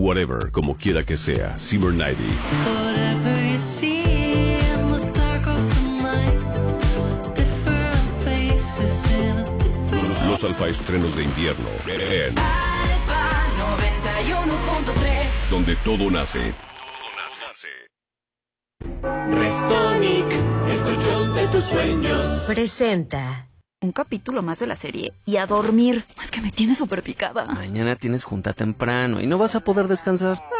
Whatever, como quiera que sea, Summer 90. Whatever you see in the dark of the night, different faces in a different... Los alfa estrenos de invierno en Alfa 91.3, donde todo nace. Restonic, el colchón de tus sueños. Presenta un capítulo más de la serie y a dormir. Es que me tiene súper picada. Mañana tienes junta temprano y no vas a poder descansar.